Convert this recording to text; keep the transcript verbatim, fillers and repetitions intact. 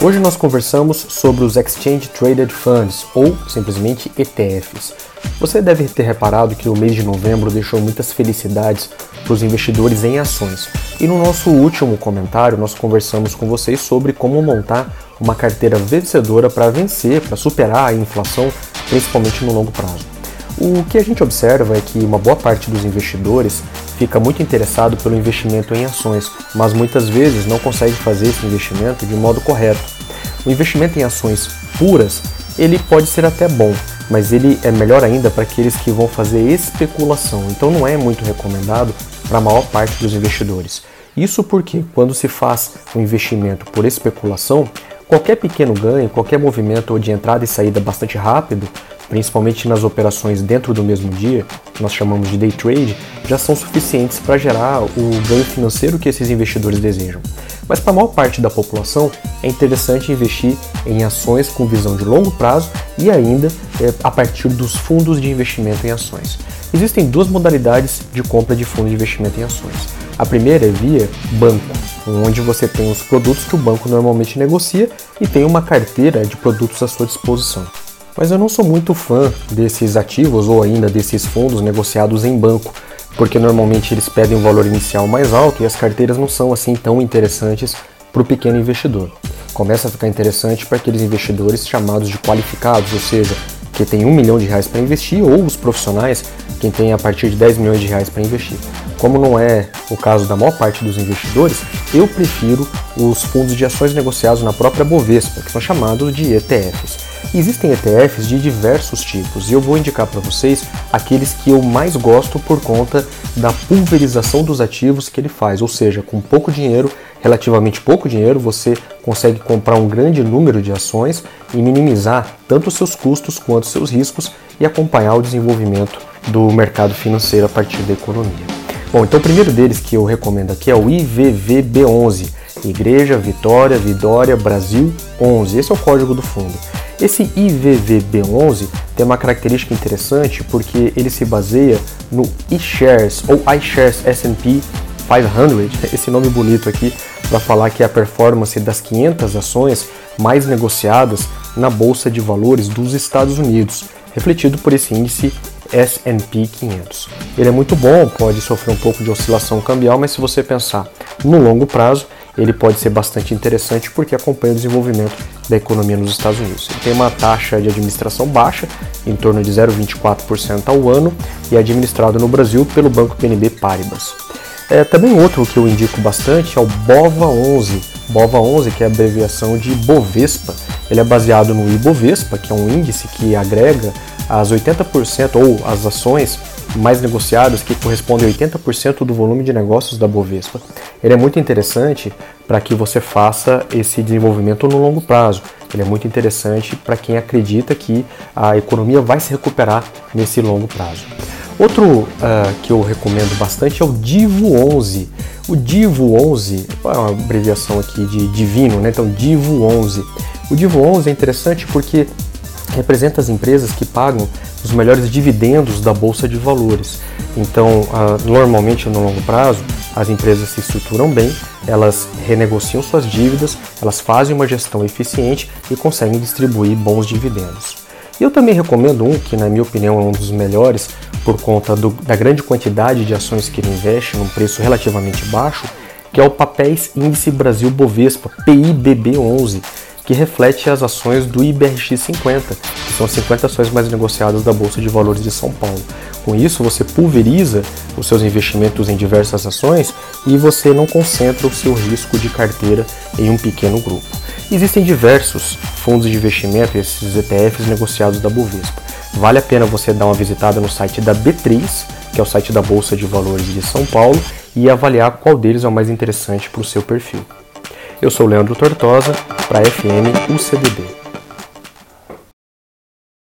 Hoje nós conversamos sobre os Exchange Traded Funds, ou simplesmente E T Fs. Você deve ter reparado que o mês de novembro deixou muitas felicidades para os investidores em ações. E no nosso último comentário nós conversamos com vocês sobre como montar uma carteira vencedora para vencer, para superar a inflação, principalmente no longo prazo. O que a gente observa é que uma boa parte dos investidores fica muito interessado pelo investimento em ações, mas muitas vezes não consegue fazer esse investimento de modo correto. O investimento em ações puras, ele pode ser até bom, mas ele é melhor ainda para aqueles que vão fazer especulação, então não é muito recomendado para a maior parte dos investidores. Isso porque quando se faz um investimento por especulação, qualquer pequeno ganho, qualquer movimento de entrada e saída bastante rápido, principalmente nas operações dentro do mesmo dia, que nós chamamos de day trade, já são suficientes para gerar o ganho financeiro que esses investidores desejam. Mas para a maior parte da população é interessante investir em ações com visão de longo prazo e ainda é, a partir dos fundos de investimento em ações. Existem duas modalidades de compra de fundo de investimento em ações. A primeira é via banco, onde você tem os produtos que o banco normalmente negocia e tem uma carteira de produtos à sua disposição. Mas eu não sou muito fã desses ativos ou ainda desses fundos negociados em banco, porque normalmente eles pedem um valor inicial mais alto e as carteiras não são assim tão interessantes para o pequeno investidor. Começa a ficar interessante para aqueles investidores chamados de qualificados, ou seja, que tem um milhão de reais para investir, ou os profissionais, quem tem a partir de dez milhões de reais para investir. Como não é o caso da maior parte dos investidores, eu prefiro os fundos de ações negociados na própria Bovespa, que são chamados de E T Fs. Existem E T Fs de diversos tipos e eu vou indicar para vocês aqueles que eu mais gosto por conta da pulverização dos ativos que ele faz, ou seja, com pouco dinheiro, relativamente pouco dinheiro, você consegue comprar um grande número de ações e minimizar tanto os seus custos quanto os seus riscos e acompanhar o desenvolvimento do mercado financeiro a partir da economia. Bom, então o primeiro deles que eu recomendo aqui é o I V V B onze, Igreja Vitória Vidória Brasil onze, esse é o código do fundo. Esse I V V B onze tem uma característica interessante porque ele se baseia no iShares ou iShares S and P quinhentos, esse nome bonito aqui para falar que é a performance das quinhentas ações mais negociadas na Bolsa de Valores dos Estados Unidos, refletido por esse índice S and P quinhentos. Ele é muito bom, pode sofrer um pouco de oscilação cambial, mas se você pensar no longo prazo, ele pode ser bastante interessante porque acompanha o desenvolvimento da economia nos Estados Unidos. Ele tem uma taxa de administração baixa, em torno de zero vírgula vinte e quatro por cento ao ano, e é administrado no Brasil pelo Banco B N B Paribas. É, também outro que eu indico bastante é o BOVA onze. BOVA onze, que é a abreviação de Bovespa. Ele é baseado no Ibovespa, que é um índice que agrega as oitenta por cento ou as ações mais negociadas, que correspondem a oitenta por cento do volume de negócios da Bovespa. Ele é muito interessante para que você faça esse desenvolvimento no longo prazo. Ele é muito interessante para quem acredita que a economia vai se recuperar nesse longo prazo. Outro uh, que eu recomendo bastante é o DIVO onze. O DIVO onze, é uma abreviação aqui de divino, né? Então DIVO onze. O DIVO onze é interessante porque representa as empresas que pagam os melhores dividendos da Bolsa de Valores. Então, uh, normalmente no longo prazo, as empresas se estruturam bem, elas renegociam suas dívidas, elas fazem uma gestão eficiente e conseguem distribuir bons dividendos. E eu também recomendo um que, na minha opinião, é um dos melhores por conta do, da grande quantidade de ações que ele investe num preço relativamente baixo, que é o Papéis Índice Brasil Bovespa, P I B B onze, que reflete as ações do I B R X cinquenta, que são as cinquenta ações mais negociadas da Bolsa de Valores de São Paulo. Com isso, você pulveriza os seus investimentos em diversas ações e você não concentra o seu risco de carteira em um pequeno grupo. Existem diversos fundos de investimento, esses E T Fs negociados da Bovespa. Vale a pena você dar uma visitada no site da B três, que é o site da Bolsa de Valores de São Paulo, e avaliar qual deles é o mais interessante para o seu perfil. Eu sou o Leandro Tortosa, para a F M U C B B.